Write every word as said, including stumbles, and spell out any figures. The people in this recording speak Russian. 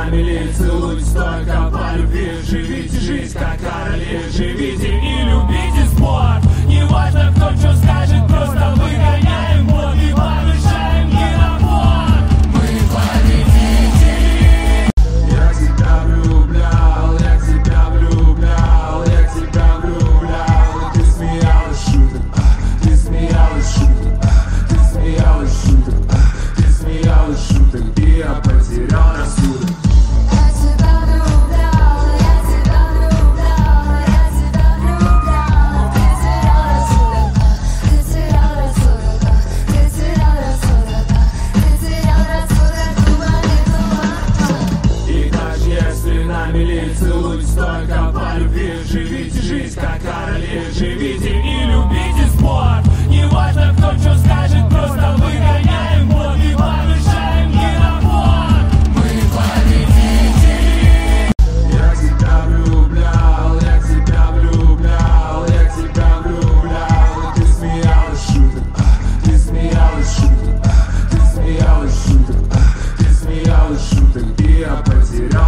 на мели, целуйтесь только по любви. Живите жизнь как короли, живите и любите спорт. Неважно, кто что скажет, просто выгоняем бот и повышаем генофон. Мы победители. Я тебя влюблял, я тебя влюблял, я тебя влюблял. И ты смеялась шуток, ты смеялась шуток, ты смеялась шуток, ты смеялась шуток, и я потерял рассудок. Целуйтесь только по любви. Живите жизнь как короли, живите и любите спорт. Неважно, кто что скажет, просто выгоняем бот и повышаем генофон. Мы победители. Я тебя влюблял, я тебя влюблял, я тебя влюблял. И ты смеялась шуток, ты смеялась шуток, ты смеялась шуток, ты смеялась шуток, и я потерял.